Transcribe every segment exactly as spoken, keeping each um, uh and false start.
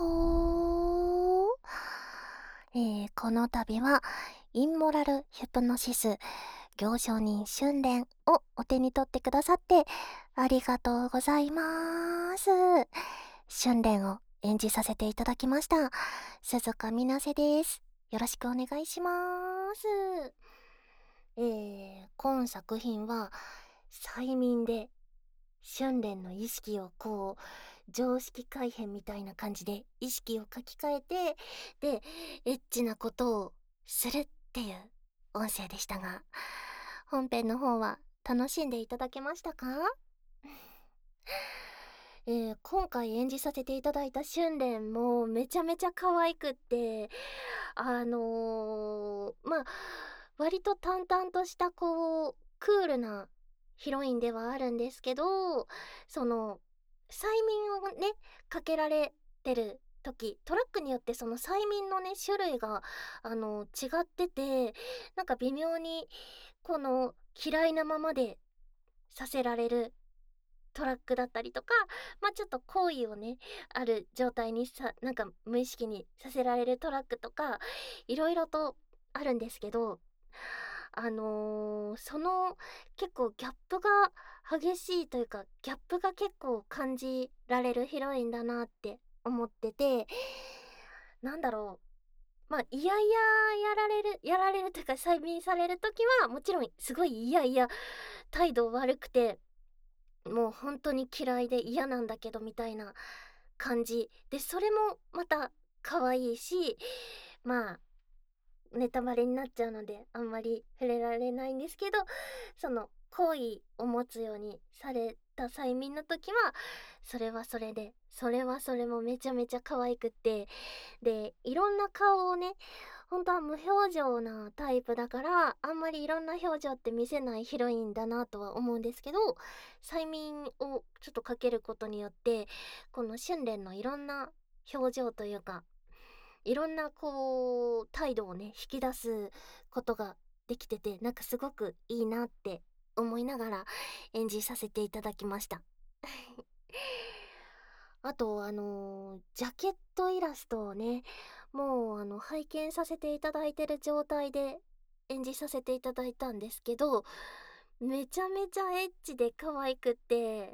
ほー。えー、この度は、インモラルヒプノシス、行商人訓練をお手に取ってくださって、ありがとうございます。訓練を演じさせていただきました。鈴鹿みなせです。よろしくお願いします。えー、今作品は、催眠で、訓練の意識をこう、常識改変みたいな感じで意識を書き換えて、で、エッチなことをするっていう音声でしたが、本編の方は楽しんでいただけましたか？えー、今回演じさせていただいた訓練もめちゃめちゃ可愛くって、あのー、まあ、割と淡々としたこう、クールなヒロインではあるんですけど、その、催眠をね、かけられてる時、トラックによってその催眠のね、種類が、あの、違ってて、なんか微妙に、この、嫌いなままでさせられるトラックだったりとか、まあちょっと好意をね、ある状態にさ、なんか無意識にさせられるトラックとか、いろいろとあるんですけど、あのーその結構ギャップが激しいというか、ギャップが結構感じられるヒロインだなって思ってて、なんだろう。まあ、いやいややられる、やられるというか、催眠されるときは、もちろんすごいいやいや態度悪くて、もう本当に嫌いで嫌なんだけどみたいな感じで、それもまた可愛いし、まあネタバレになっちゃうのであんまり触れられないんですけど、その好意を持つようにされた催眠の時は、それはそれでそれはそれもめちゃめちゃ可愛くって、でいろんな顔をね、本当は無表情なタイプだから、あんまりいろんな表情って見せないヒロインだなとは思うんですけど、催眠をちょっとかけることによって、この訓練のいろんな表情というか、いろんなこう態度をね引き出すことができてて、なんかすごくいいなって思いながら演じさせていただきました。あとあのージャケットイラストをね、もうあの拝見させていただいてる状態で演じさせていただいたんですけど、めちゃめちゃエッチで可愛くって、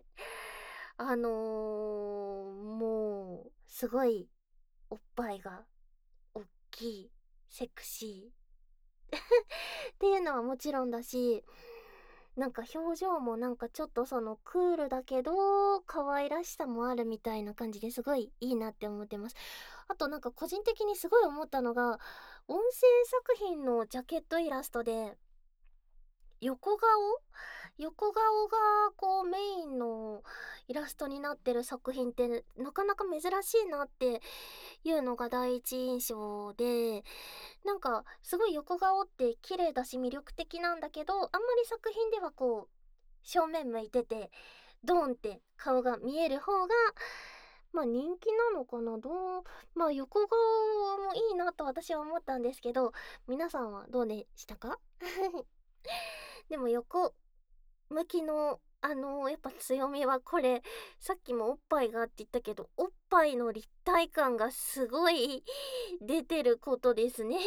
あのーもうすごいおっぱいがおっきい、セクシーっていうのはもちろんだし、なんか表情もなんかちょっとそのクールだけど可愛らしさもあるみたいな感じですごいいいなって思ってます。あとなんか個人的にすごい思ったのが、音声作品のジャケットイラストで横顔横顔がこうメインのイラストになってる作品ってなかなか珍しいなっていうのが第一印象で、なんかすごい横顔って綺麗だし魅力的なんだけど、あんまり作品ではこう正面向いててドーンって顔が見える方がまあ人気なのかな。どう、まあ横顔もいいなと私は思ったんですけど、皆さんはどうでしたか？でも横向きのあのやっぱ強みはこれ、さっきもおっぱいがって言ったけど、おっぱいの立体感がすごい出てることですね。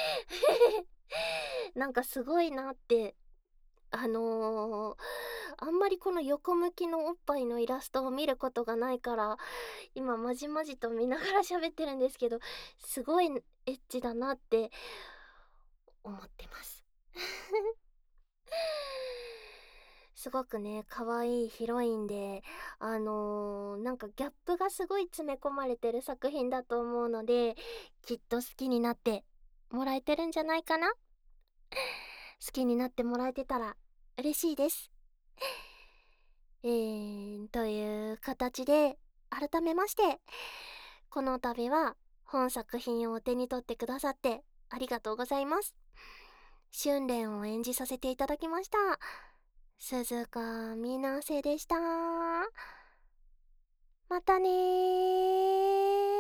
なんかすごいなって、あのーあんまりこの横向きのおっぱいのイラストを見ることがないから、今まじまじと見ながら喋ってるんですけど、すごいエッチだなって思ってます。すごくね、可愛いヒロインで、あのーなんかギャップがすごい詰め込まれてる作品だと思うので、きっと好きになってもらえてるんじゃないかな。好きになってもらえてたら嬉しいです。えー、という形で、改めまして、この度は本作品をお手に取ってくださってありがとうございます。訓練を演じさせていただきました。鈴鹿みなせでした。またねー。